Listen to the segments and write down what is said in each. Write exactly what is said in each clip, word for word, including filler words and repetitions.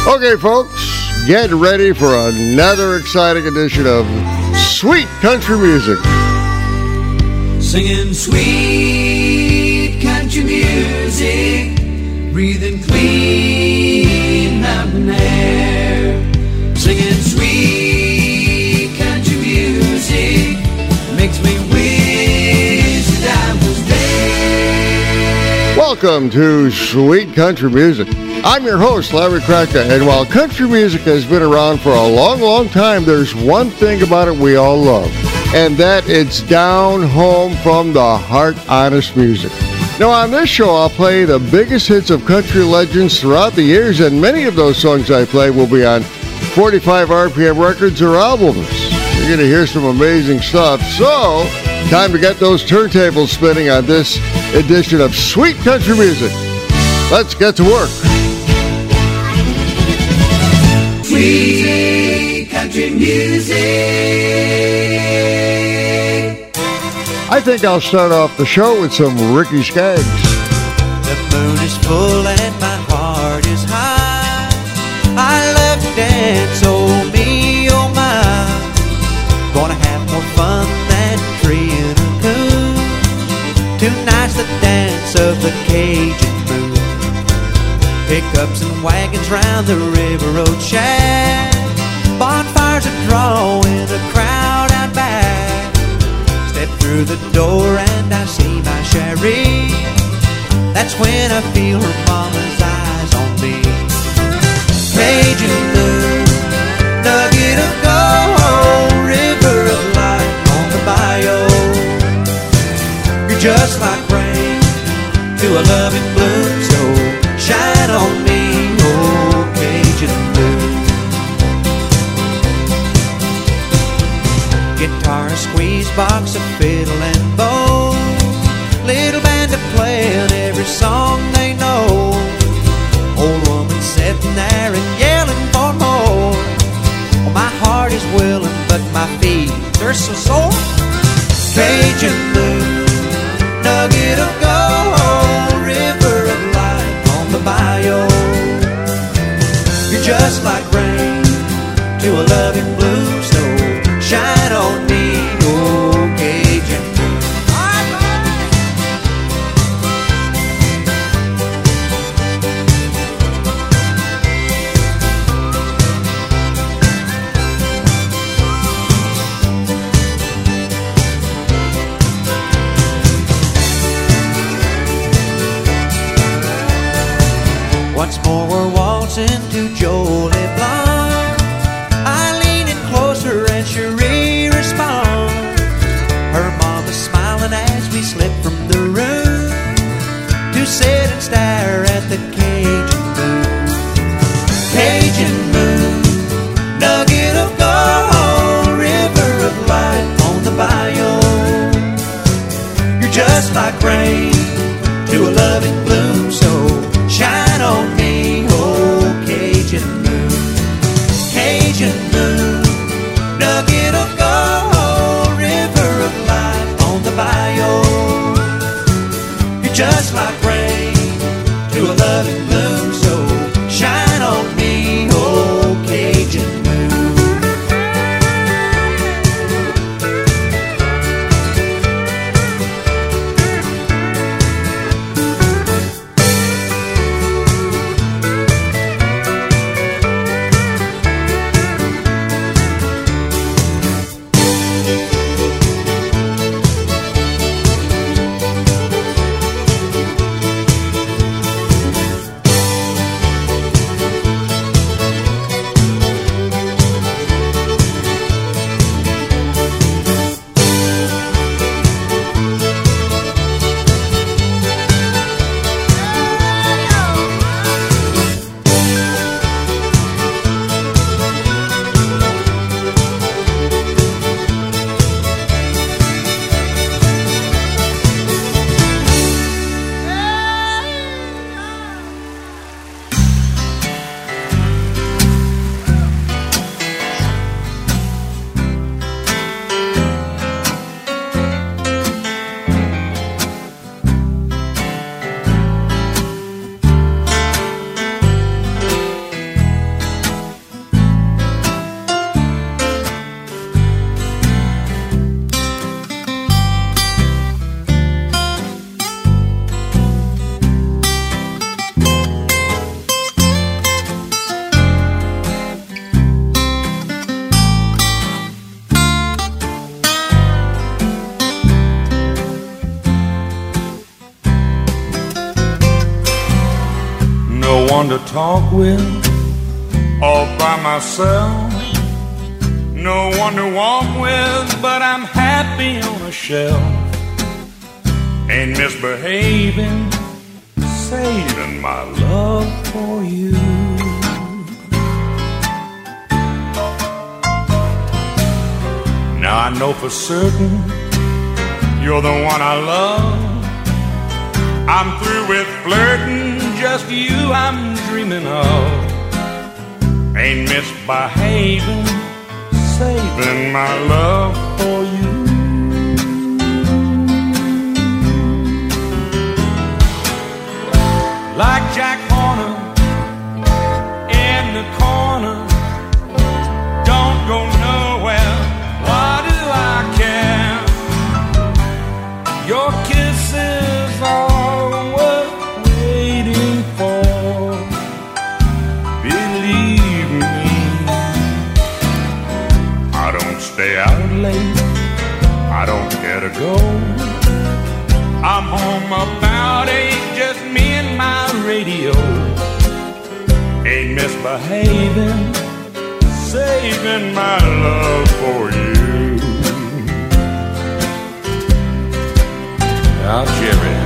Okay, folks, get ready for another exciting edition of Sweet Country Music. Singing sweet country music, breathing clean mountain air. Singing sweet country music makes me wish that I was there. Welcome to Sweet Country Music. I'm your host, Larry Kratka, and while country music has been around for a long, long time, there's one thing about it we all love, and that it's down home from the heart, honest music. Now, on this show, I'll play the biggest hits of country legends throughout the years, and many of those songs I play will be on forty-five R P M records or albums. You're going to hear some amazing stuff, so time to get those turntables spinning on this edition of Sweet Country Music. Let's get to work. Sweet country music. I think I'll start off the show with some Ricky Skaggs. The moon is full and my heart is high. I love to dance, oh me, oh my. Gonna have more fun than a tree in a coon. Tonight's the dance of the Cajun moon. Pickups and wagons round the river road shack. Bonfires are drawing a crowd out back. Step through the door and I see my Cherie. That's when I feel her mama's eyes on me. Cajun moon, nugget of gold, river of light on the bayou. You're just like rain to a loving bloom, so shine on me, oh Cajun moon. Guitar, squeeze box, a fiddle and bow. Little band to play on every song they know. Old woman sitting there and yelling for more. Oh, my heart is willing, but my feet are so sore. Cajun moon, nugget of gold, river of light on the bayou. You're just like rain to a loving blue snow. Shine on me, oh Cajun moon. Once more we're waltzing to Jolie Blanc. I lean in closer and Cherie responds. Her mama's smiling as we slip from the room to sit and stare at the Cajun moon. Cajun moon, nugget of gold, river of light on the bayou. You're just like rain to a loving bloom, so shine on me, oh Cajun moon. one to talk with, all by myself. No one to walk with, but I'm happy on a shelf. Ain't misbehaving, saving my love for you. Now I know for certain you're the one I love. I'm through with flirting, just you I'm dreaming of. Ain't misbehaving, saving my love for you. Like Jack Horner in the corner, don't go nowhere, why do I care? Your kisses are worth waiting for, believe me. I don't stay out late, I don't care to go. I'm home about eight, just me and my radio. Ain't misbehaving, saving my love for you. Now, Jerry.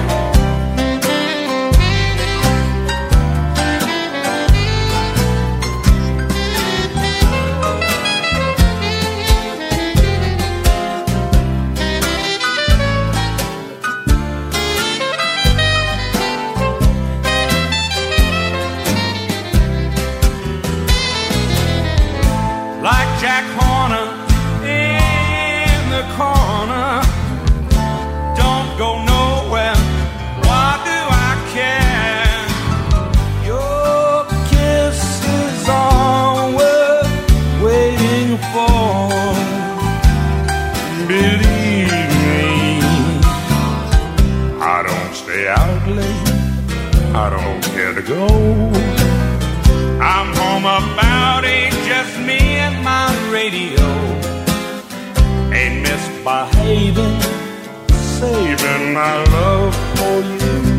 Jack Horner in the corner, don't go nowhere, why do I care? Your kisses are worth waiting for, believe me. I don't stay out late, I don't care to go. I'm home about eight, just me and my radio. Ain't misbehaving, saving my love for you.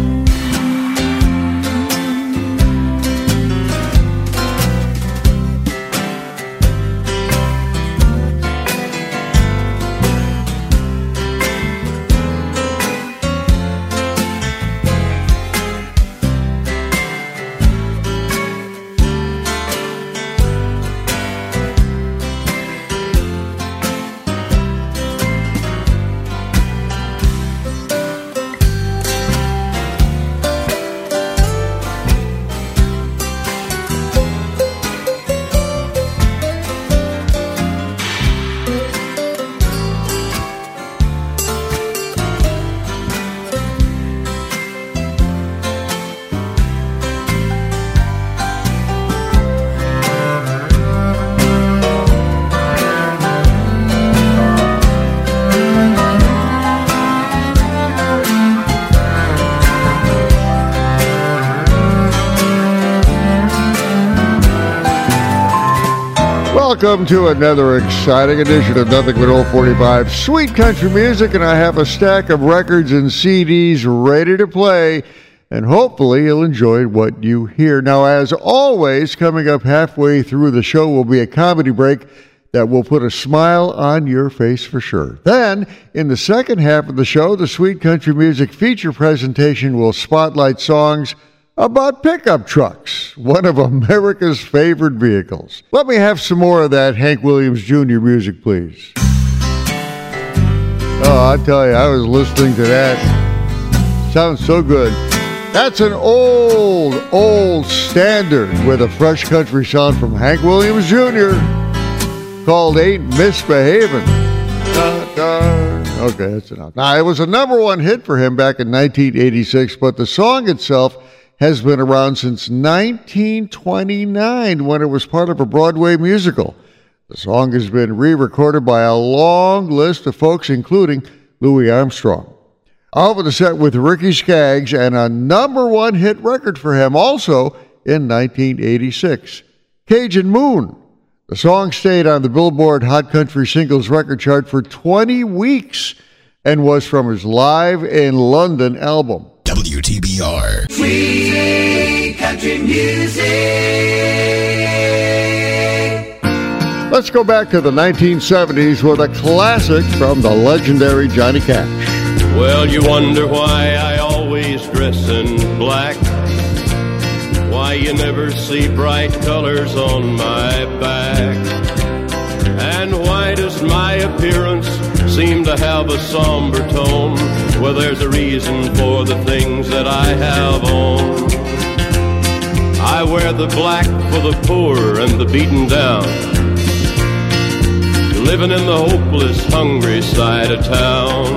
Welcome to another exciting edition of Nothing But Old forty-five Sweet Country Music, and I have a stack of records and C Ds ready to play, and hopefully you'll enjoy what you hear. Now, as always, coming up halfway through the show will be a comedy break that will put a smile on your face for sure. Then, in the second half of the show, the Sweet Country Music feature presentation will spotlight songs about pickup trucks, one of America's favorite vehicles. Let me have some more of that Hank Williams Junior music, please. Oh, I tell you, I was listening to that. Sounds so good. That's an old, old standard with a fresh country sound from Hank Williams Junior called Ain't Misbehavin'. Da, da. Okay, that's enough. Now, it was a number one hit for him back in nineteen eighty-six, but the song itself has been around since nineteen twenty-nine when it was part of a Broadway musical. The song has been re-recorded by a long list of folks, including Louis Armstrong. I'll open the set with Ricky Skaggs and a number one hit record for him also in nineteen eighty-six, Cajun Moon. The song stayed on the Billboard Hot Country Singles record chart for twenty weeks and was from his Live in London album. W T B R. Sweet country music. Let's go back to the nineteen seventies with a classic from the legendary Johnny Cash. Well, you wonder why I always dress in black, why you never see bright colors on my back, and why does my appearance seem to have a somber tone? Well, there's a reason for the things that I have on. I wear the black for the poor and the beaten down, living in the hopeless, hungry side of town.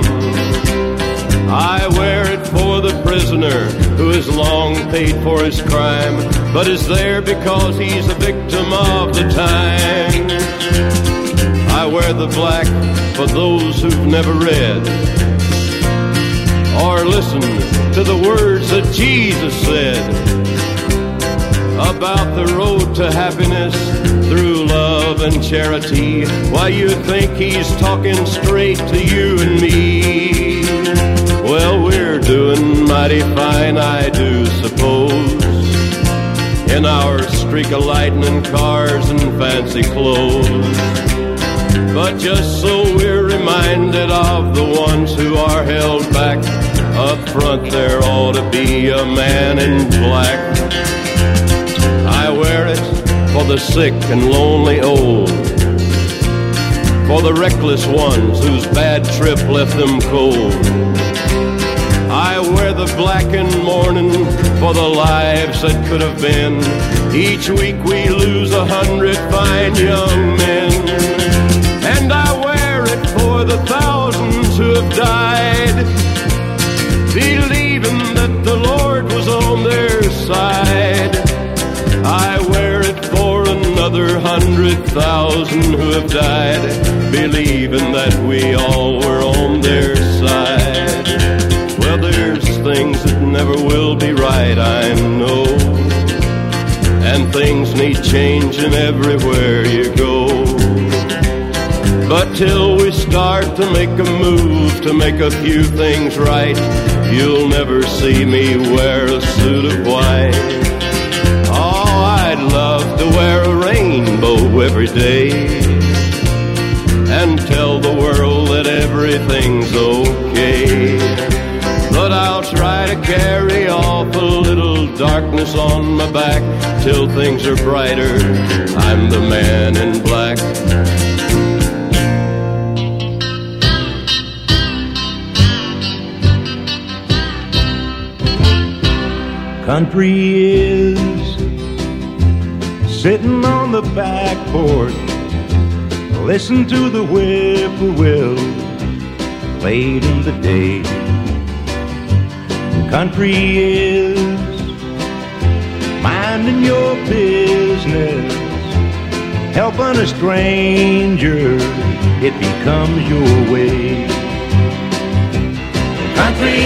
I wear it for the prisoner who has long paid for his crime, but is there because he's a victim of the time. I wear the black for those who've never read or listened to the words that Jesus said about the road to happiness through love and charity. Why, you think he's talking straight to you and me? Well, we're doing mighty fine, I do suppose, in our streak of lightning cars and fancy clothes. But just so we're reminded of the ones who are held back, up front there ought to be a man in black. I wear it for the sick and lonely old, for the reckless ones whose bad trip left them cold. I wear the black in mourning for the lives that could have been. Each week we lose a hundred fine young men. And I wear it for the thousands who have died, believing that the Lord was on their side. I wear it for another hundred thousand who have died, believing that we all were on their side. Well, there's things that never will be right, I know, and things need changing everywhere you go. But till we start to make a move to make a few things right, you'll never see me wear a suit of white. Oh, I'd love to wear a rainbow every day and tell the world that everything's okay. But I'll try to carry off a little darkness on my back till things are brighter. I'm the man in black. Country is sitting on the back porch, listen to the whippoorwill late in the day. Country is minding your business, helping a stranger, it becomes your way. Country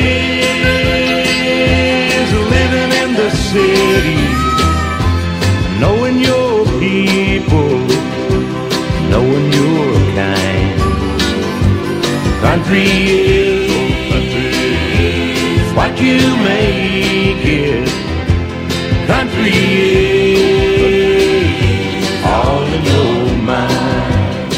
is living in the city, knowing your people, knowing your kind. Country is, country is what you make it. Country is all in your mind.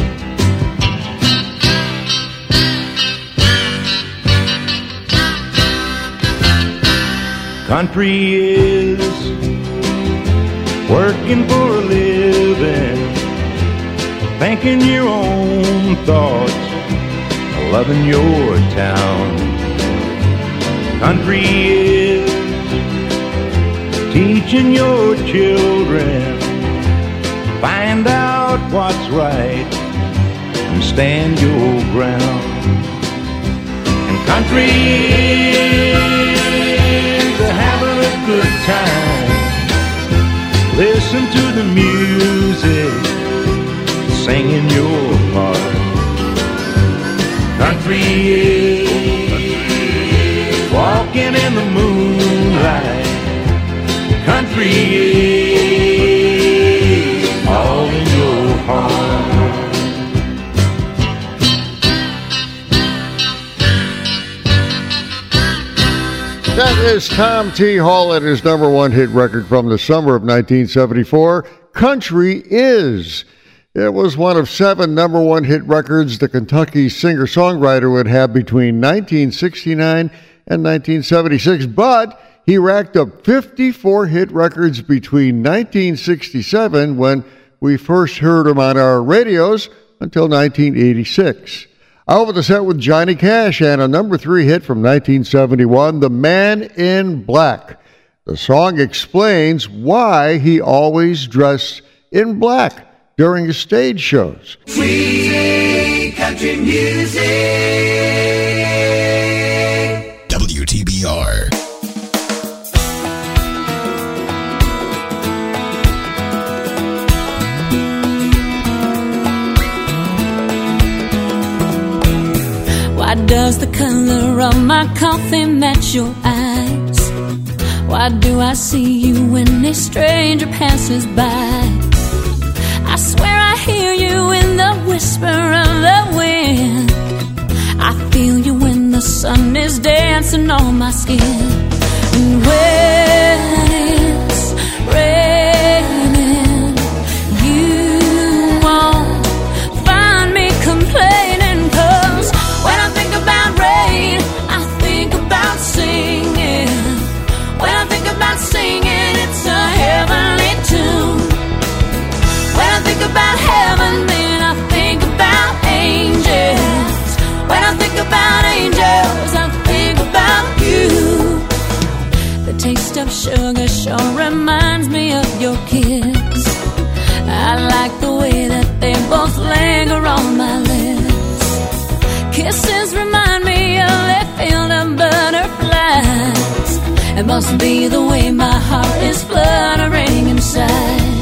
Country is working for a living, thinking your own thoughts, loving your town. Country is teaching your children, find out what's right and stand your ground. And country is having a good time, listen to the music, singing your part. Country is walking in the moonlight. Country is all in your heart. is Tom T. Hall and his number one hit record from the summer of nineteen seventy-four, Country Is. It was one of seven number one hit records the Kentucky singer-songwriter would have between nineteen sixty-nine and nineteen seventy-six, but he racked up fifty-four hit records between nineteen sixty-seven, when we first heard him on our radios, until nineteen eighty-six. I opened the set with Johnny Cash and a number three hit from nineteen seventy-one, The Man in Black. The song explains why he always dressed in black during his stage shows. Sweet country music. W T B R. Why does the color of my coffee match your eyes? Why do I see you when a stranger passes by? I swear I hear you in the whisper of the wind. I feel you when the sun is dancing on my skin. And when it's raining, you won't find me complaining, 'cause when I think about rain, I think about singing. When I think about singing, it's a heavenly tune. When I think about heaven, then I think about angels. When I think about angels, I think about you. The taste of sugar sure reminds me of your kiss. I like the way that they both linger on my lips. Kisses remind me of a field of butterflies. It must be the way my heart is fluttering inside.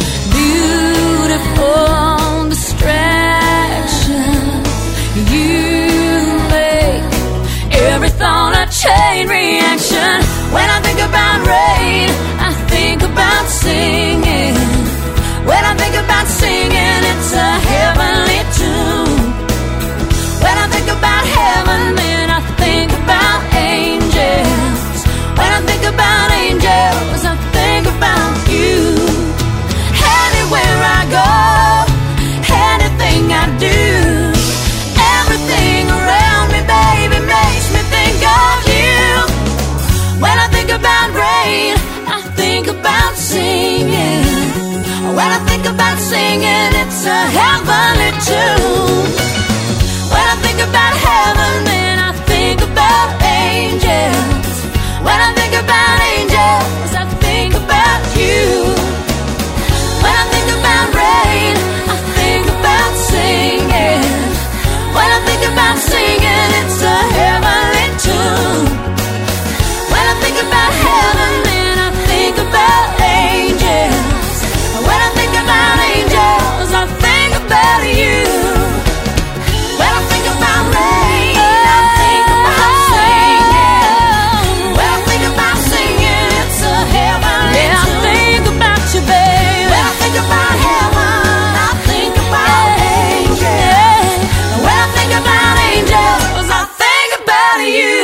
Beautiful distraction. You make every thought a chain reaction. When I think about rain, I think about singing. When I think about singing, it's a heavenly tune. When I think about heaven, then I think about angels. When I think about angels, I think about you. Anywhere I go, anything I do, everything around me, baby, makes me think of you. When I think about rain, I think about singing. When I think about singing, it's a heavenly tune. When I think about heaven, then I think about angels. When I think about angels, I think about you. When I think about rain, I think about singing. When I think about singing, it's a heavenly tune. When I think about heaven, then I think about angels. When I think about angels, I think about you. When I think about rain, I think about singing. When I think about singing, it's a heavenly tune. Yeah, I think about you, baby. When I think about heaven, I think about angels. When I think about angels, I think about you.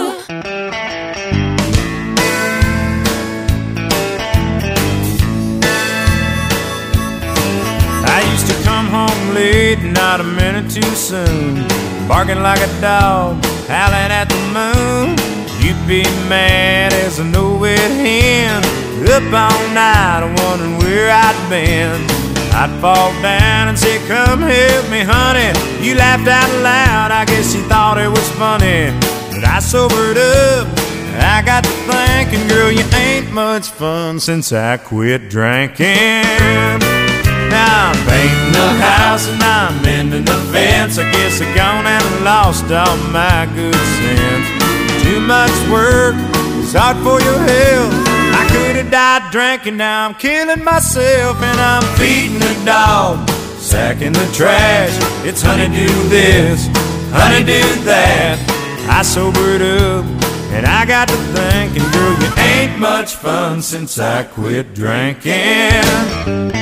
I used to come home late, not a minute too soon, barking like a dog, howling at the moon. You'd be mad as a no-wit hen, up all night wondering where I'd been. I'd fall down and say, come help me, honey. You laughed out loud, I guess you thought it was funny. But I sobered up, I got to thinking, girl, you ain't much fun since I quit drinking. Now I'm painting the house and I'm mending the fence. I guess I gone and lost all my good sense. Too much work, it's hard for your health. I could have died drinking, now I'm killing myself. And I'm feeding the dog, sacking the trash. It's honey do this, honey do that. I sobered up and I got to thinking, girl, you ain't much fun since I quit drinking.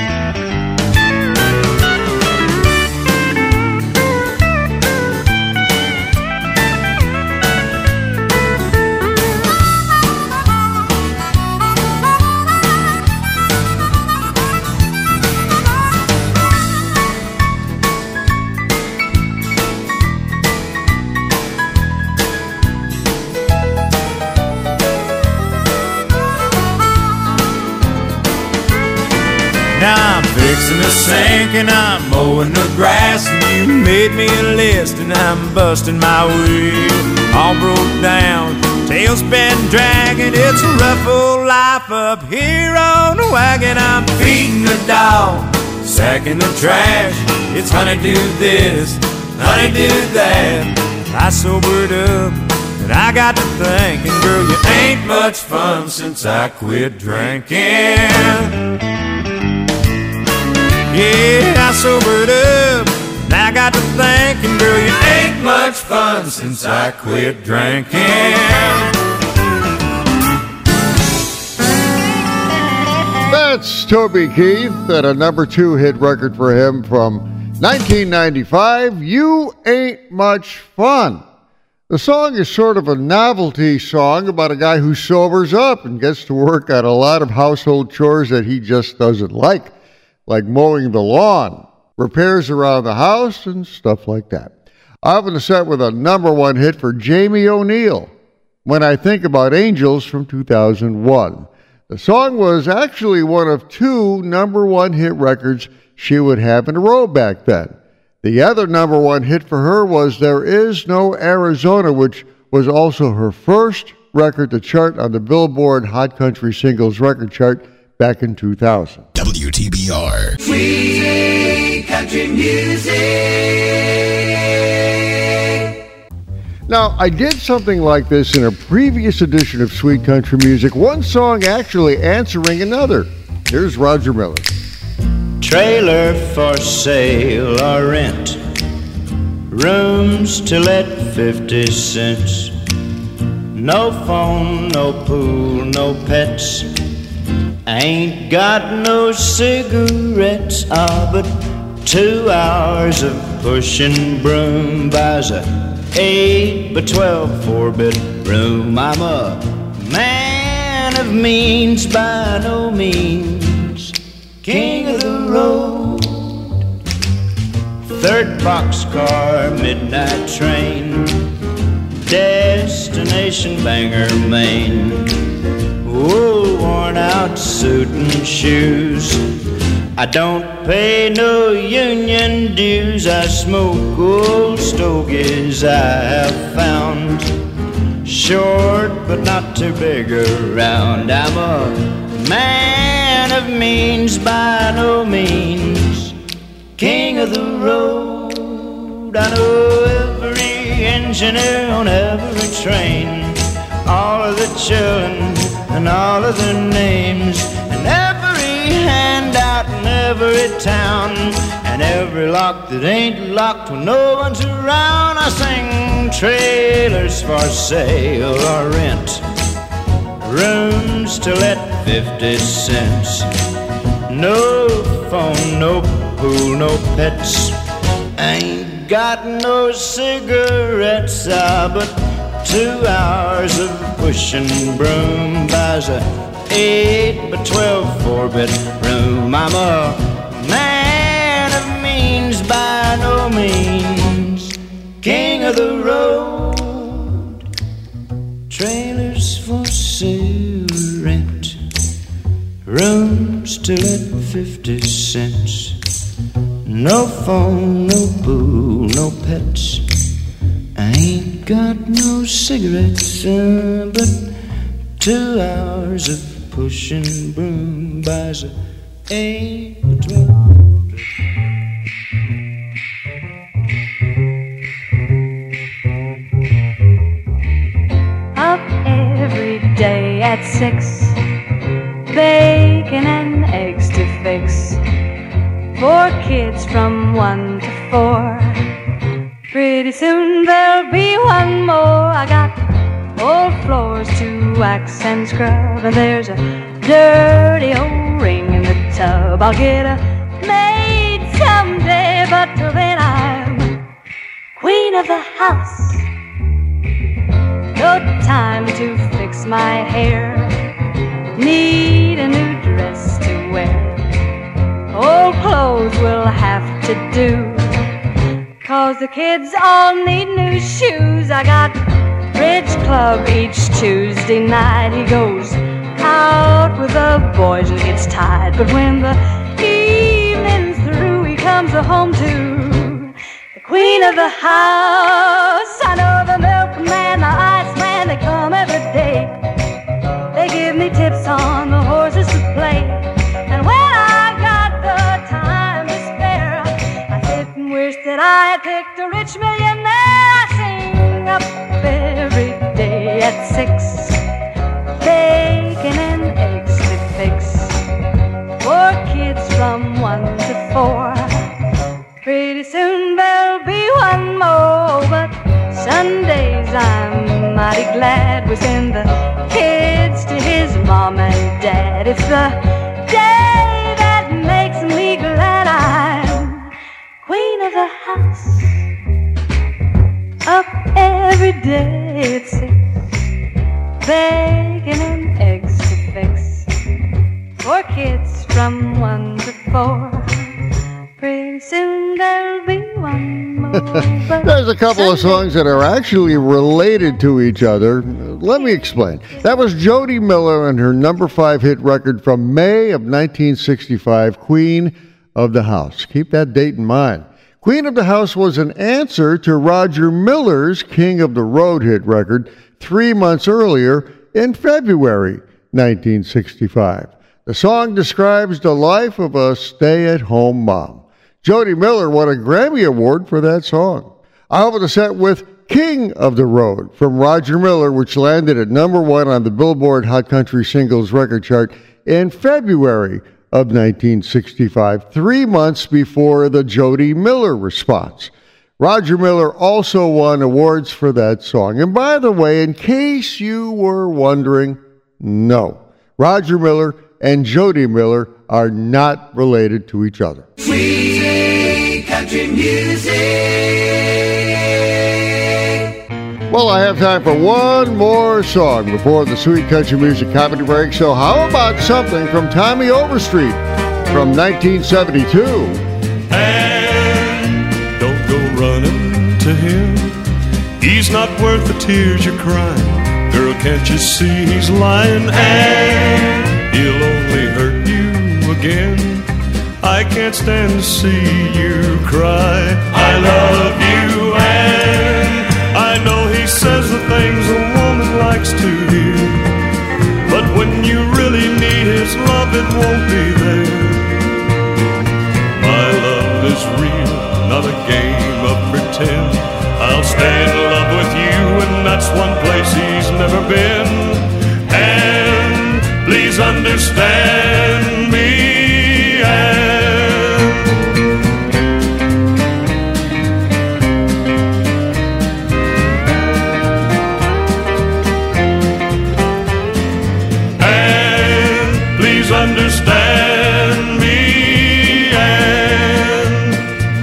Now I'm fixing the sink and I'm mowing the grass, and you made me a list and I'm busting my wheel. All broke down, tailspin dragging, it's a rough old life up here on the wagon. I'm feeding the dog, sacking the trash, it's honeydew this, honeydew that. I sobered up and I got to thinking, girl, you ain't much fun since I quit drinking. Yeah, I sobered up and I got to thinking, girl, you ain't much fun since I quit drinking. That's Toby Keith and a number two hit record for him from nineteen ninety-five, You Ain't Much Fun. The song is sort of a novelty song about a guy who sobers up and gets to work on a lot of household chores that he just doesn't like, like mowing the lawn, repairs around the house, and stuff like that. I open the set with a number one hit for Jamie O'Neill, When I Think About Angels from two thousand one. The song was actually one of two number one hit records she would have in a row back then. The other number one hit for her was There Is No Arizona, which was also her first record to chart on the Billboard Hot Country Singles Record Chart back in two thousand. W T B R. Sweet country music. Now, I did something like this in a previous edition of Sweet Country Music, one song actually answering another. Here's Roger Miller. Trailer for sale or rent, rooms to let fifty cents. No phone, no pool, no pets. Ain't got no cigarettes. Ah, but two hours of pushing broom buys a eight by twelve four-bedroom. I'm a man of means by no means, king of the road. Third boxcar, midnight train, destination Bangor, Maine. Whoa, worn out suit and shoes. I don't pay no union dues. I smoke old stogies I have found, short but not too big around. I'm a man of means by no means, king of the road. I know every engineer on every train, all of the children and all of their names, and every handout in every town, and every lock that ain't locked when no one's around. I sing trailers for sale or rent, rooms to let fifty cents. No phone, no pool, no pets. Ain't got no cigarettes, ah, but two hours of pushing broom buys a eight by twelve four-bedroom. I'm a man of means by no means, king of the road. Trailers for sale, rent, rooms to let fifty cents. No phone, no pool, no pets. I ain't got no cigarettes, uh, but two hours of pushing broom buys a eight by twelve. Up every day at six, bacon and eggs to fix. Four kids from one to four. Pretty soon there'll be one more. I got old floors to wax and scrub, and there's a dirty old ring in the tub. I'll get a maid someday, but till then I'm queen of the house. No time to fix my hair, need a new dress to wear. Old clothes will have to do, 'cause the kids all need new shoes. I got bridge club each Tuesday night. He goes out with the boys and gets tied, but when the comes home to the queen of the house. I know the milkman, the iceman, they come every day. They give me tips on the horses to play. And when I got the time to spare, I sit and wish that I had picked a rich millionaire. I sing up every day at six, bacon and eggs to fix for kids from one to four. Pretty soon there'll be one more, but Sundays I'm mighty glad we send the kids to his mom and dad. It's the day that makes me glad I'm queen of the house. Up every day at six, bacon and eggs to fix for kids from one to four. Pretty soon there'll be one more. There's a couple of songs that are actually related to each other. Let me explain. That was Jody Miller and her number five hit record from May of nineteen sixty-five, Queen of the House. Keep that date in mind. Queen of the House was an answer to Roger Miller's King of the Road hit record three months earlier in February nineteen sixty-five. The song describes the life of a stay-at-home mom. Jody Miller won a Grammy Award for that song. I opened the set with King of the Road from Roger Miller, which landed at number one on the Billboard Hot Country Singles record chart in February of nineteen sixty-five, three months before the Jody Miller response. Roger Miller also won awards for that song. And by the way, in case you were wondering, no, Roger Miller and Jody Miller are not related to each other. Sweet country music. Well, I have time for one more song before the Sweet Country Music comedy break. So how about something from Tommy Overstreet from nineteen seventy-two? And don't go running to him. He's not worth the tears you're crying. Girl, can't you see he's lying? And he'll only hurt you again. I can't stand to see you cry. I love you, and I know he says the things a woman likes to hear, but when you really need his love, it won't be there. My love is real, not a game of pretend. I'll stay in love with you, and that's one place he's never been. And please understand me, and understand me, and,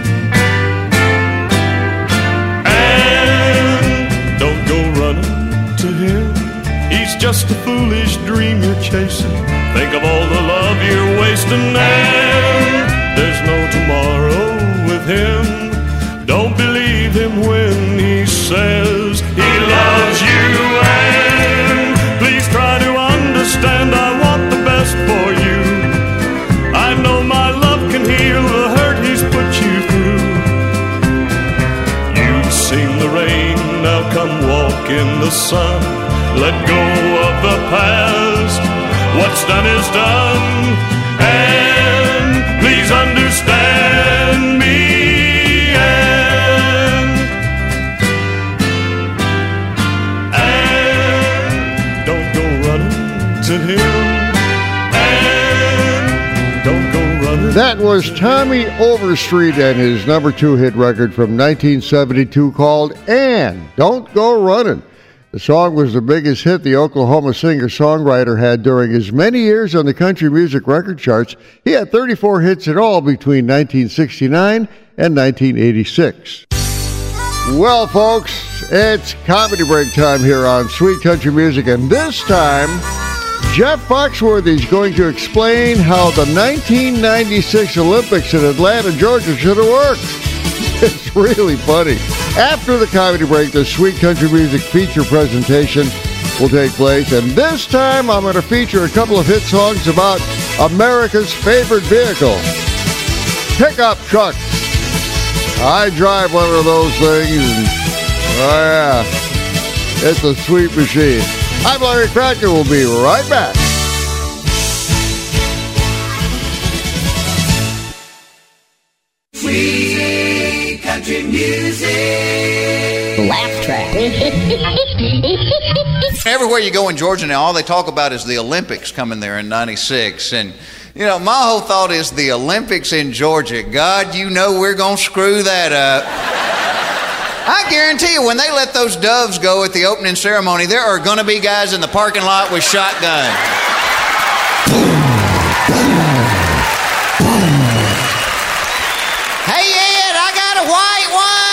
and don't go running to him. He's just a foolish dream you're chasing. Think of all the love you're wasting, and there's no tomorrow with him. Don't believe him when he says he loves you, and please try to understand I want the best for you. I know my love can heal the hurt he's put you through. You've seen the rain, now come walk in the sun. Let go of the past, what's done is done. And please understand me, and, and don't go running to him. That was Tommy Overstreet and his number two hit record from nineteen seventy-two called And Don't Go Running. The song was the biggest hit the Oklahoma singer-songwriter had during his many years on the country music record charts. He had thirty-four hits in all between nineteen sixty-nine and nineteen eighty-six. Well, folks, it's comedy break time here on Sweet Country Music, and this time Jeff Foxworthy is going to explain how the nineteen ninety-six Olympics in Atlanta, Georgia should have worked. It's really funny. After the comedy break, the Sweet Country Music feature presentation will take place, and this time I'm going to feature a couple of hit songs about America's favorite vehicle, pickup trucks. I drive one of those things. And, oh, yeah. It's a sweet machine. I'm Larry Cracker. We'll be right back. Sweet country music. Laugh track. Everywhere you go in Georgia now, all they talk about is the Olympics coming there in ninety-six. And, you know, my whole thought is the Olympics in Georgia. God, you know we're going to screw that up. I guarantee you, when they let those doves go at the opening ceremony, there are going to be guys in the parking lot with shotguns. Hey, Ed, I got a white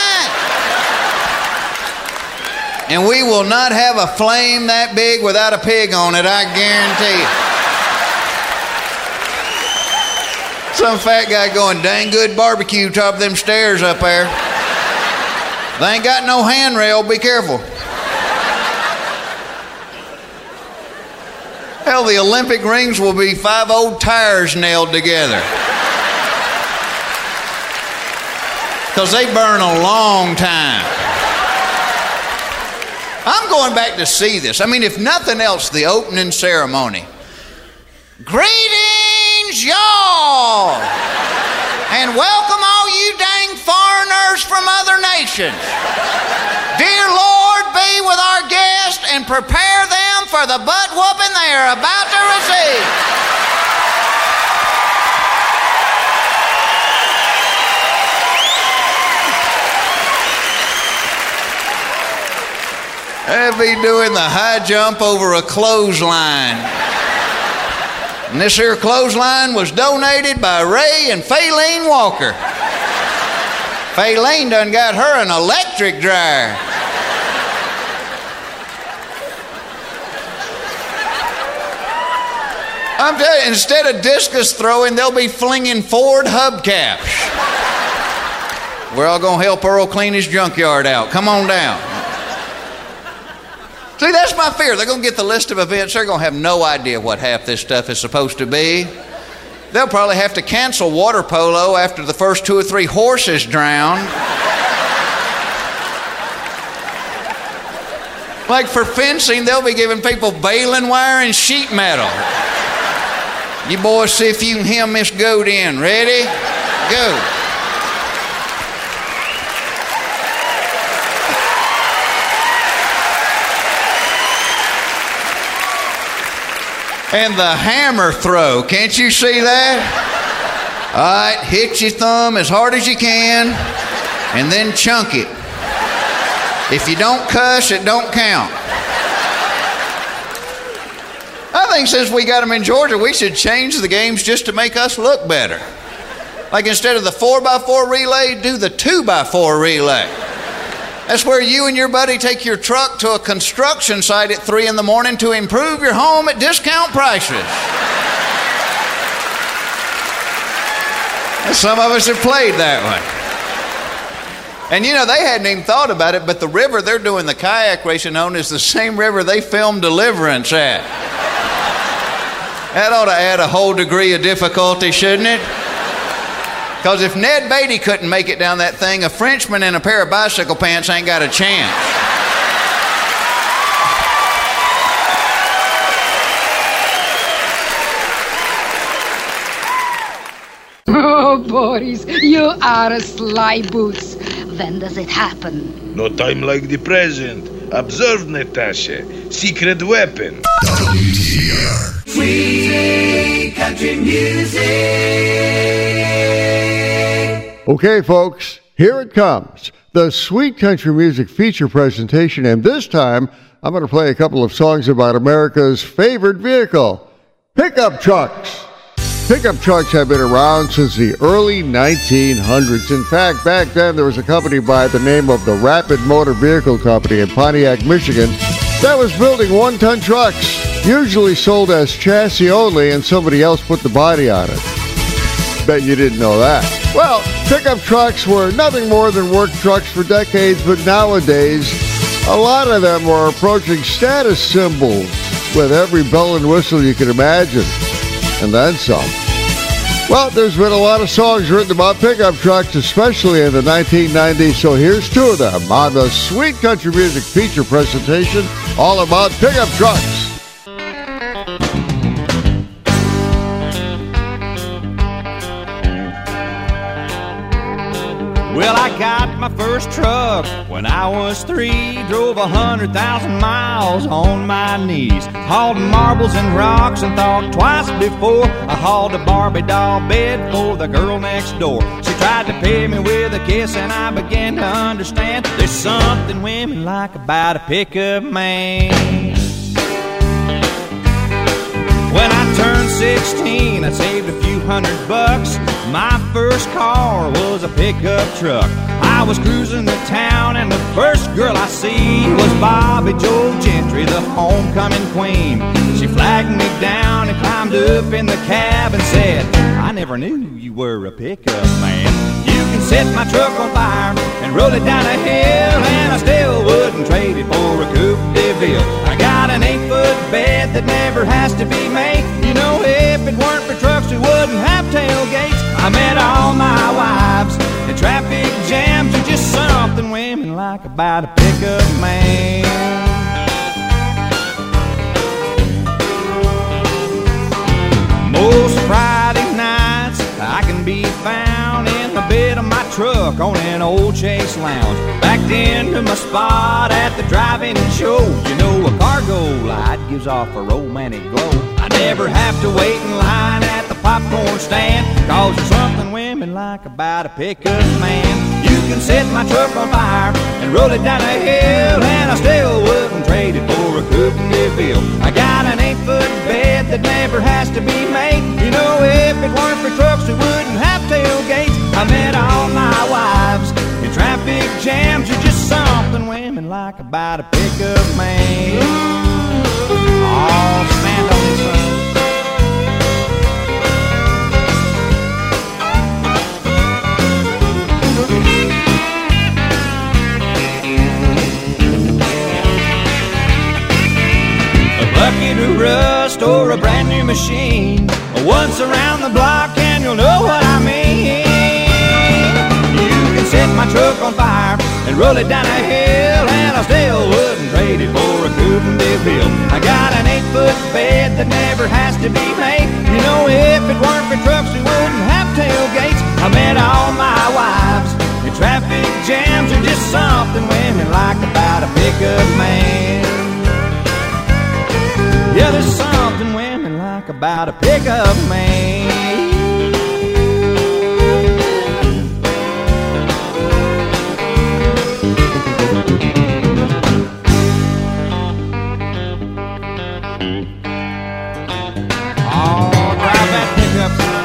one. And we will not have a flame that big without a pig on it, I guarantee you. Some fat guy going, dang good barbecue top of them stairs up there. They ain't got no handrail, be careful. Hell, the Olympic rings will be five old tires nailed together. Because they burn a long time. I'm going back to see this. I mean, if nothing else, the opening ceremony. Greetings, y'all! And welcome all you dang foreigners from other nations. Dear Lord, be with our guests and prepare them for the butt whooping they are about to receive. They'll be doing the high jump over a clothesline. And this here clothesline was donated by Ray and Faylene Walker. Faylene done got her an electric dryer. I'm telling you, instead of discus throwing, they'll be flinging Ford hubcaps. We're all going to help Earl clean his junkyard out. Come on down. See, that's my fear. They're going to get the list of events. They're going to have no idea what half this stuff is supposed to be. They'll probably have to cancel water polo after the first two or three horses drown. Like for fencing, they'll be giving people baling wire and sheet metal. You boys see if you can hem this goat in. Ready? Go. And the hammer throw, can't you see that? All right, hit your thumb as hard as you can, and then chunk it. If you don't cuss, it don't count. I think since we got them in Georgia, we should change the games just to make us look better. Like instead of the four by four relay, do the two by four relay. That's where you and your buddy take your truck to a construction site at three in the morning to improve your home at discount prices. Some of us have played that way. And you know, they hadn't even thought about it, but the river they're doing the kayak racing on is the same river they filmed Deliverance at. That ought to add a whole degree of difficulty, shouldn't it? Because if Ned Beatty couldn't make it down that thing, a Frenchman in a pair of bicycle pants ain't got a chance. Oh, Boris, you are a sly boots. When does it happen? No time like the present. Observe, Natasha. Secret weapon. W T R. Sweet country music. Okay, folks, here it comes. The Sweet Country Music feature presentation, and this time I'm going to play a couple of songs about America's favorite vehicle, pickup trucks. Pickup trucks have been around since the early nineteen hundreds. In fact, back then there was a company by the name of the Rapid Motor Vehicle Company in Pontiac, Michigan, that was building one-ton trucks, usually sold as chassis only, and somebody else put the body on it. Bet you didn't know that. Well, pickup trucks were nothing more than work trucks for decades, but nowadays, a lot of them are approaching status symbols with every bell and whistle you can imagine, and then some. Well, there's been a lot of songs written about pickup trucks, especially in the nineteen nineties, so here's two of them on the Sweet Country Music feature presentation, all about pickup trucks. Well, I got my first truck when I was three. Drove a hundred thousand miles on my knees. Hauled marbles and rocks and thought twice before I hauled a Barbie doll bed for the girl next door. She tried to pay me with a kiss and I began to understand there's something women like about a pickup man. When I turned sixteen, I saved a few hundred bucks. My first car was a pickup truck. I was cruising the town and the first girl I see was Bobby Joe Gentry, the homecoming queen. She flagged me down and climbed up in the cab and said, I never knew you were a pickup man. You can set my truck on fire and roll it down a hill, and I still wouldn't trade it for a Coupe de Ville. I got an eight-foot bed that never has to be made. You know, if it weren't for trucks, we wouldn't have tailgates. I met all my wives in traffic jams. Are just something women like about a pickup man. Most Friday nights I can be found in the bed of my truck on an old Chase Lounge, backed into my spot at the drive-in show. You know, a cargo light gives off a romantic glow. I never have to wait in line at the popcorn stand, cause there's something women like about a pickup man. You can set my truck on fire and roll it down a hill, and I still wouldn't trade it for a Coupe de Ville. I got an eight-foot bed that never has to be made. You know, if it weren't for trucks, we wouldn't have tailgates. I met all my wives in traffic jams. You're just something women like about a pickup man. Oh, stand on this side. A bucket of rust or a brand new machine, once around the block and you'll know what I mean. You can set my truck on fire and roll it down a hill, and I still wouldn't trade it for a Coupe de Ville. I got an eight-foot bed that never has to be made. You know, if it weren't for trucks, we wouldn't have tailgates. I met all my wives in traffic jams. Are just something women like about a pickup man. Yeah, there's something women like about a pickup man. Oh, drive that pickup son.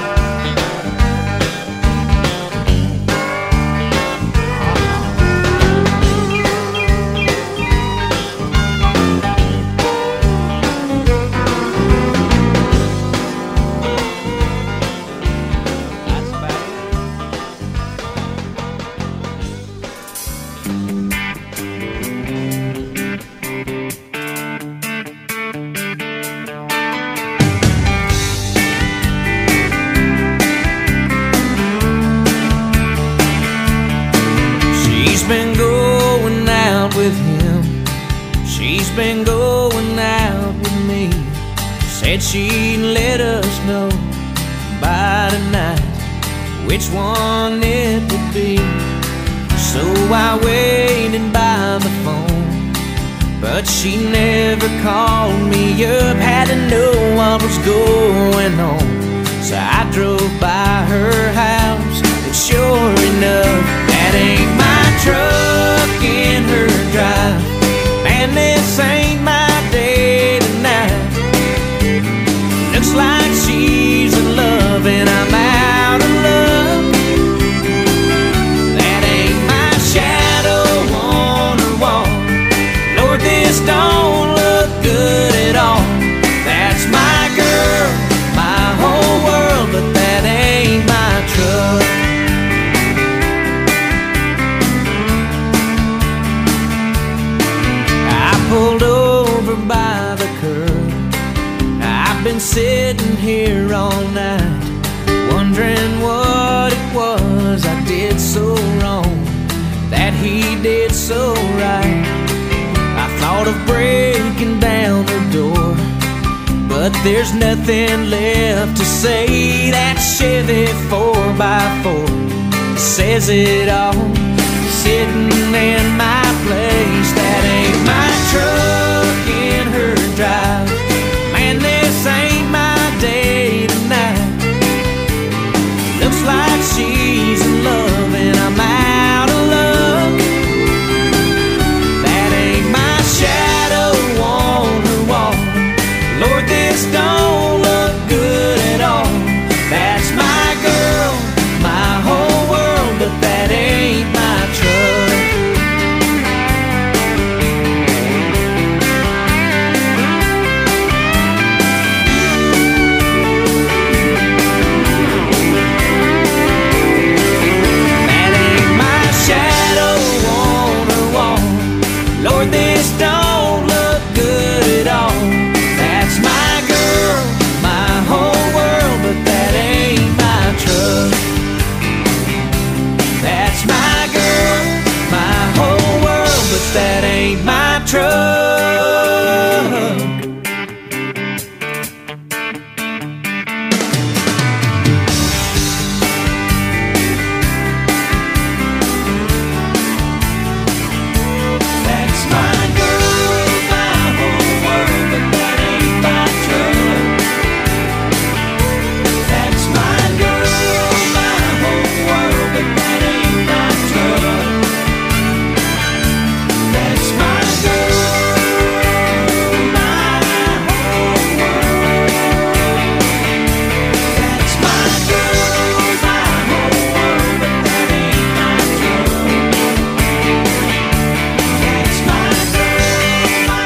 been going out with him. She's been going out with me. Said she'd let us know by tonight which one it would be. So I waited by the phone, but she never called me up. Had to know what was going on, so I drove by her house, and sure enough, that ain't my truck in her drive, and this ain't my day tonight. Looks like she's in love and I'm out of love. That ain't my shadow on her wall. Lord, this don't look good at all. That's my girl, my whole world, but that ain't my wondering what it was I did so wrong that he did so right. I thought of breaking down the door, but there's nothing left to say. That Chevy four by four says it all, sitting in my place. That ain't my truck in her drive. Man, this ain't my day tonight. Looks like she's in love and I'm out of luck. That ain't my shadow on her wall. Lord, this don't look good at all. That's my girl, my whole world, but that ain't my truck. That ain't my shadow on her wall. Lord, this don't look good at all. That's my girl, my whole world, but that ain't my truck. That's my girl, my whole world, but that ain't my truck. That's my girl, my whole world, but that ain't my truck. That's my girl, my whole world, but that ain't my truck. That's my girl, my whole world. That's my girl, my whole world, but that ain't my truck. That's my girl, my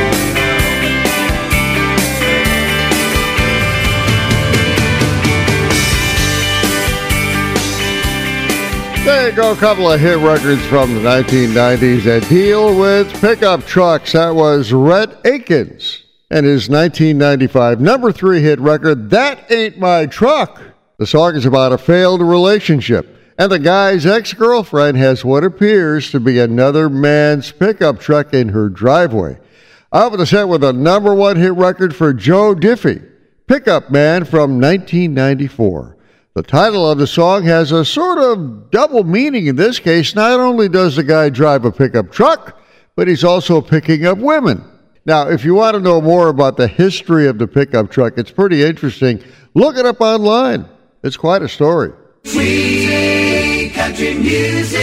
There you go, a couple of hit records from the nineteen nineties that deal with pickup trucks. That was Rhett Akins and his nineteen ninety-five number three hit record, That Ain't My Truck. The song is about a failed relationship, and the guy's ex-girlfriend has what appears to be another man's pickup truck in her driveway. I open the set with a number one hit record for Joe Diffie, Pickup Man from nineteen ninety-four. The title of the song has a sort of double meaning in this case. Not only does the guy drive a pickup truck, but he's also picking up women. Now, if you want to know more about the history of the pickup truck, it's pretty interesting. Look it up online. It's quite a story. Sweet country music.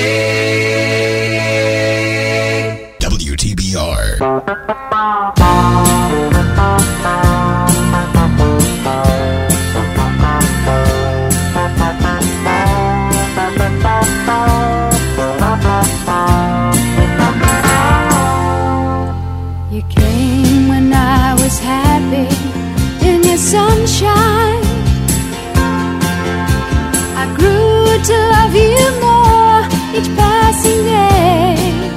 W T B R. You came when I was happy in your sunshine. I grew to love you more each passing day.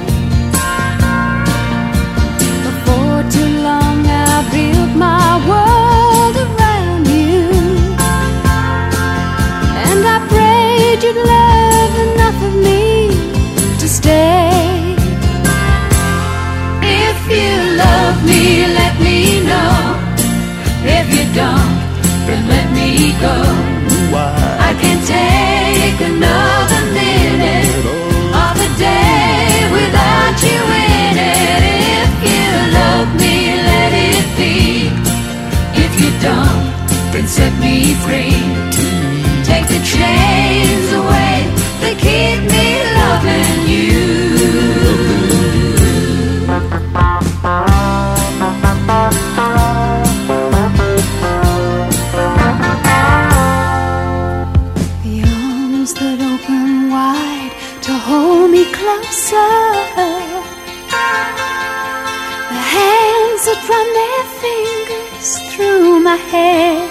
Before too long I built my world around you, and I prayed you'd love enough of me to stay. If you love me, let me know. If you don't, then let me go. I can't take another minute of the day without you in it. If you love me, let it be. If you don't, then set me free. Take the chains away that keep me loving you. The arms that open wide to hold me closer, the hands that run their fingers through my hair,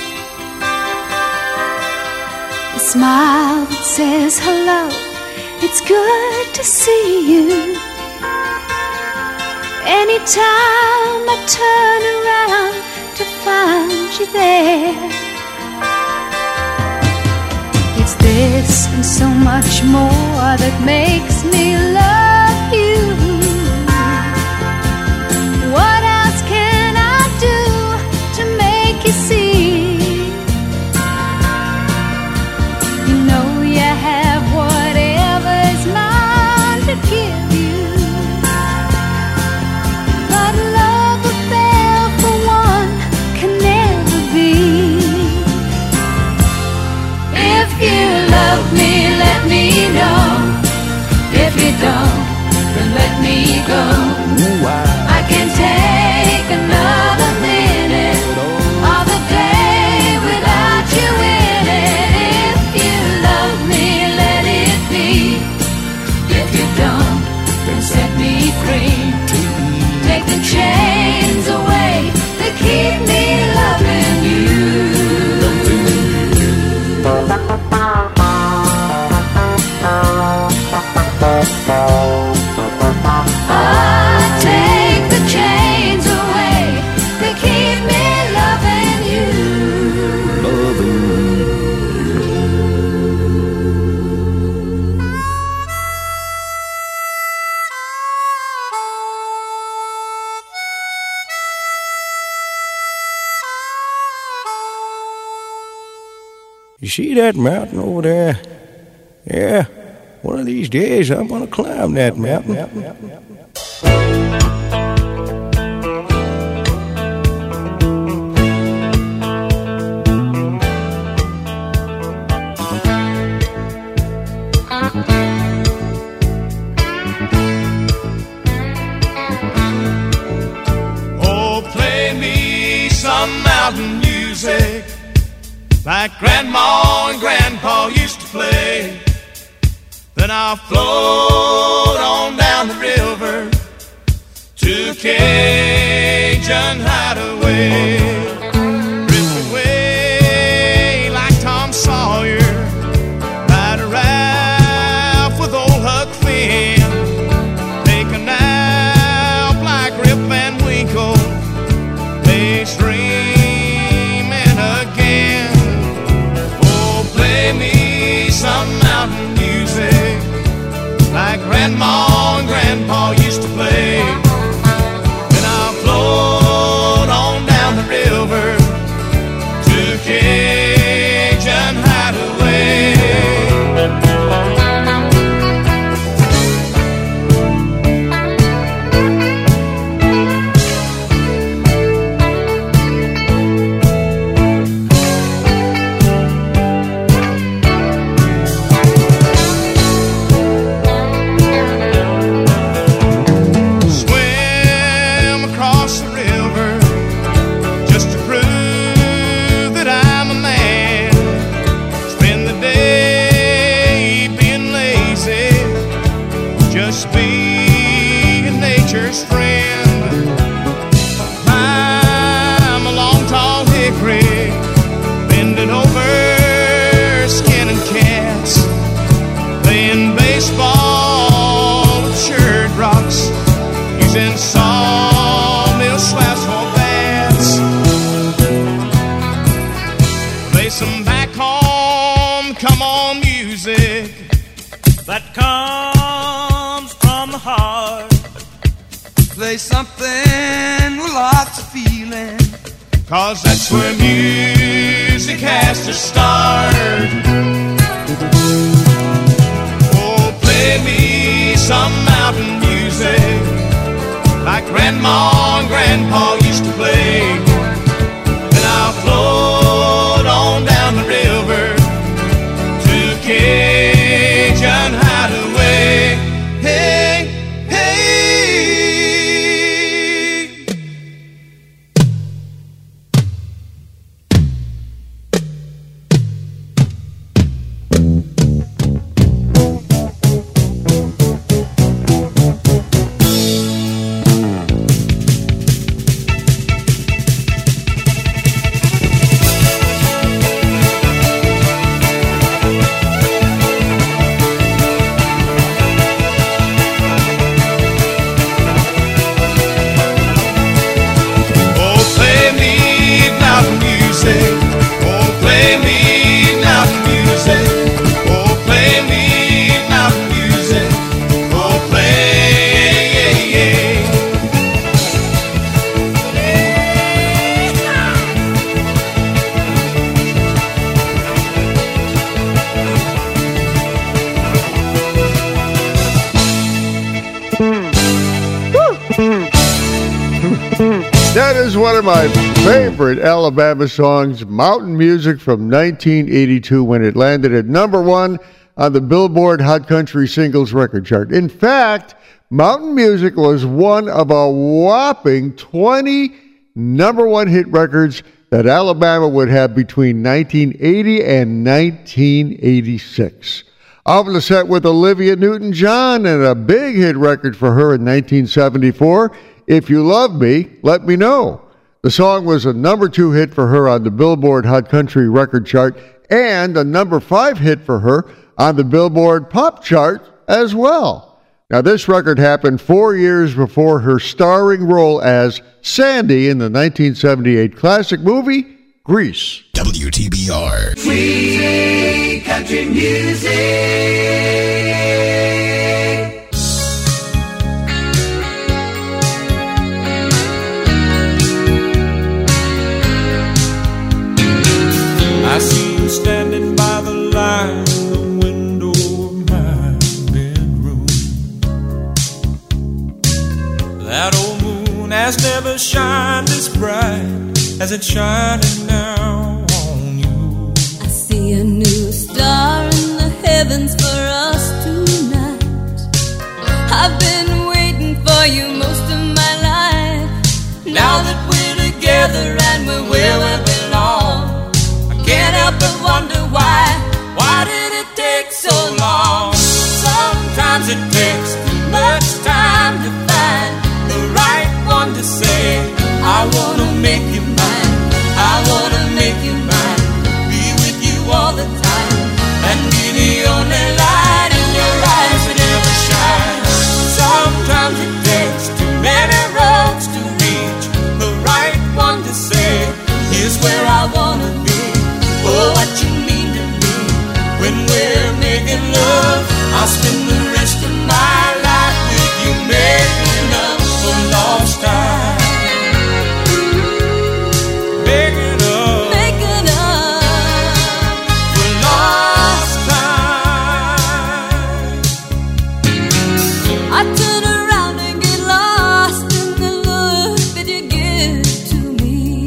the smile that says hello, it's good to see you. Anytime I turn around to find you there, It's this and so much more that makes me love you. What else can I do to make you see? You know you have whatever is mine to give you. But love affair for one can never be. If you love me, let me know. If you don't, then let me go. I can take another minute of the day without you in it. If you love me, let it be. If you don't, then set me free. Take the chains away that keep me loving you. Ah, take the chains away that keep me loving you. You see that mountain over there? Yeah, one of these days I'm gonna climb that mountain. Oh, play me some mountain music like Grandma and Grandpa used to play. Then I'll float on down the river to Cajun Hideaway. Drift away like Tom Sawyer, ride a raft with old Huck Finn, take a nap like Rip Van Winkle, daydreaming again. Oh, play me some mountain music like Grandma and Grandpa used to play. Then I'll float on down the river to Cajun Hideaway. Swim across the river just to prove that I'm a man. Spend the day being lazy, just being nature's friend. Climb a long tall hickory, bending over, skinning cats, playing baseball with shirt rocks, using sawmill slaps for bats. Play some back home, come on music that comes from the heart. Play something with lots of feeling, 'cause that's where music has to start. Oh, play me some mountain music like Grandma and Grandpa used to play. Then I'll float on down the river to Cajun Hideaway. Hey, hey. That is one of my favorite Alabama songs, Mountain Music from nineteen eighty-two, when it landed at number one on the Billboard Hot Country Singles Record Chart. In fact, Mountain Music was one of a whopping twenty number one hit records that Alabama would have between nineteen eighty and nineteen eighty-six. Off the set with Olivia Newton-John, and a big hit record for her in nineteen seventy-four, If You Love Me, Let Me Know. The song was a number two hit for her on the Billboard Hot Country Record Chart and a number five hit for her on the Billboard Pop Chart as well. Now, this record happened four years before her starring role as Sandy in the nineteen seventy-eight classic movie, Grease. W T B R. Sweet country music. I see you standing by the light in the window of my bedroom. That old moon has never shined as bright as it's shining now on you. I see a new star in the heavens for us tonight. I've been waiting for you most of my life. Now that we're together and we're where we belong, can't help but wonder why. Why did it take so long? Sometimes it takes too much time to find the right one to say, I wanna make you mine, I wanna make you mine, be with you all the time, and be the only light in your eyes that ever shine. Sometimes it takes too many roads to reach the right one to say, here's where I wanna be. Oh, what you mean to me. When we're making love, I'll spend the rest of my life with you, making up for lost time. Making up, making up for lost time. I turn around and get lost in the look that you give to me.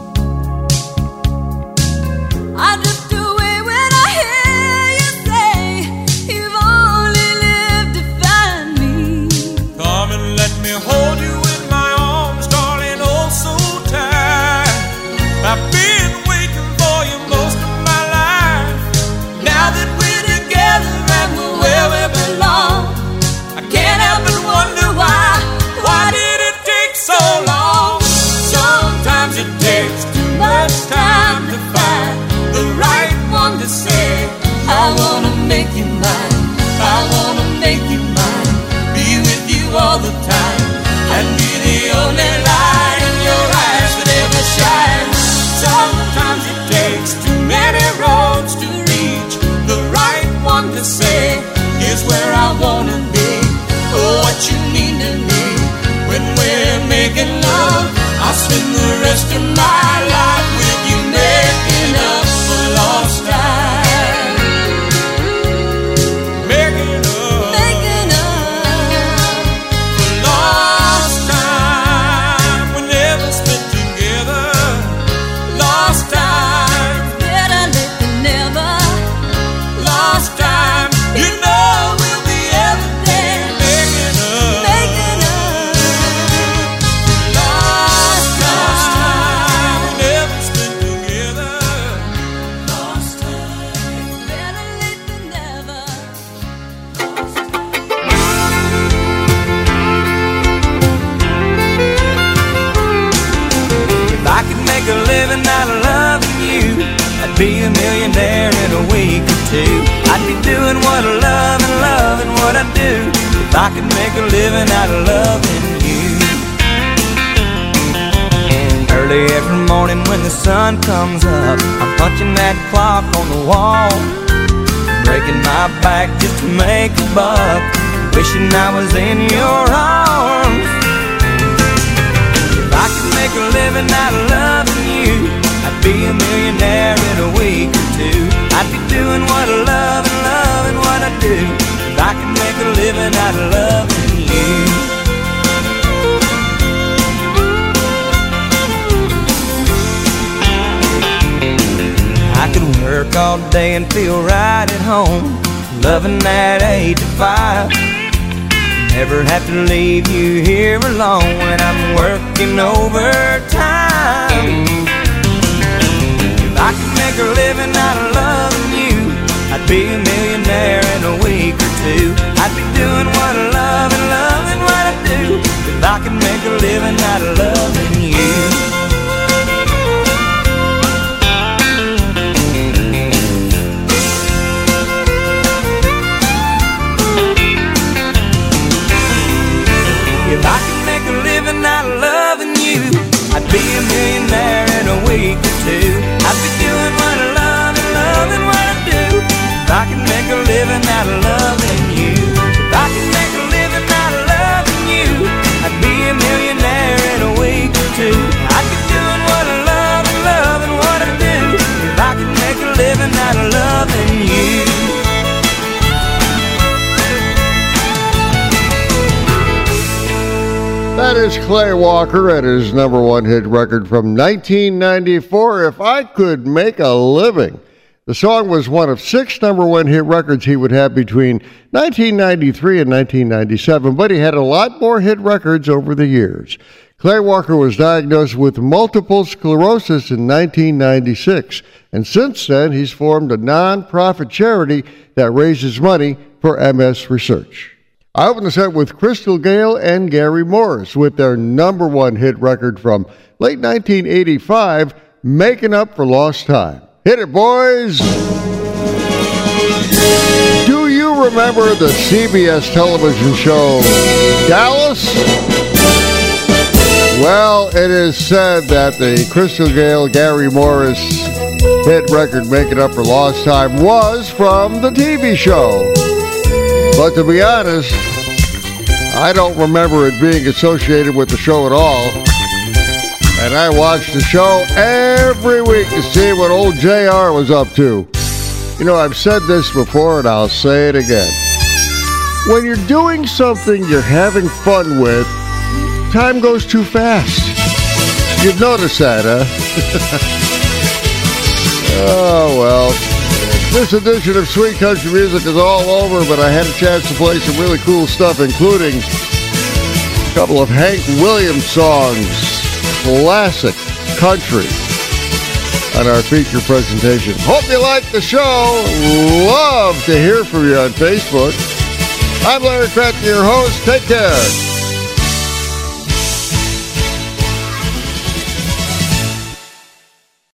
I drift away when I hear you say you've only lived to find me. Come and let me hold you in my arms, darling, oh so tight. I've been waiting for you most of my life. Now that we're together and we're where we belong, I can't help but wonder why. Why did it take so long? Sometimes it takes too much time to find the right one to say, I wanna make you mine, I wanna make you mine, be with you all the time, and be the only light in your eyes that ever shines. Sometimes it takes too many roads to reach the right one to say, here's where I wanna be. Oh, what you mean to me. When we're making love, I'll spend the rest of my life with you, making up for lost time. Making up, making up for lost time. We never spent together. Lost time, better late than never. lost time. You know we'll be ever there. Making up, Making up lost time. We never spent together. lost time, better late than never. If I could make a living out of loving you, I'd be a millionaire in a week or two. I'd be doing what I love and loving what I do. If I could make a living out of loving you. Early every morning when the sun comes up, I'm punching that clock on the wall, breaking my back just to make a buck, wishing I was in your arms. If I could make a living out of loving you, I'd be a millionaire in a week or two. I'd be doing what I love and loving what I do. If I could make a living out of loving you. day and feel right at home, loving that eight to five. Never have to leave you here alone when I'm working overtime. If I could make a living out of loving you, I'd be a millionaire in a week or two. I'd be doing what I love and loving what I do. If I could make a living out of loving you. If I could make a living out of loving you, I'd be a millionaire in a week or two. I'd be doing what I love and loving what I do. If I could make a living out of loving you, if I could make a living out of loving you, I'd be a millionaire in a week or two. I'd be doing what I love and loving what I do. If I could make a living out of loving you. That is Clay Walker and his number one hit record from nineteen ninety-four, If I Could Make a Living. The song was one of six number one hit records he would have between nineteen ninety-three and nineteen ninety-seven, but he had a lot more hit records over the years. Clay Walker was diagnosed with multiple sclerosis in nineteen ninety-six, and since then he's formed a non-profit charity that raises money for M S research. I opened the set with Crystal Gayle and Gary Morris with their number one hit record from late nineteen eighty-five, Making Up for Lost Time. Hit it, boys! Do you remember the C B S television show Dallas? Well, it is said that the Crystal Gayle, Gary Morris hit record Making Up for Lost Time was from the T V show. But to be honest, I don't remember it being associated with the show at all. And I watched the show every week to see what old J R was up to. You know, I've said this before and I'll say it again. When you're doing something you're having fun with, time goes too fast. You've noticed that, huh? Oh, well. This edition of Sweet Country Music is all over, but I had a chance to play some really cool stuff, including a couple of Hank Williams songs, classic country, on our feature presentation. Hope you like the show. Love to hear from you on Facebook. I'm Larry Crackton, your host. Take care.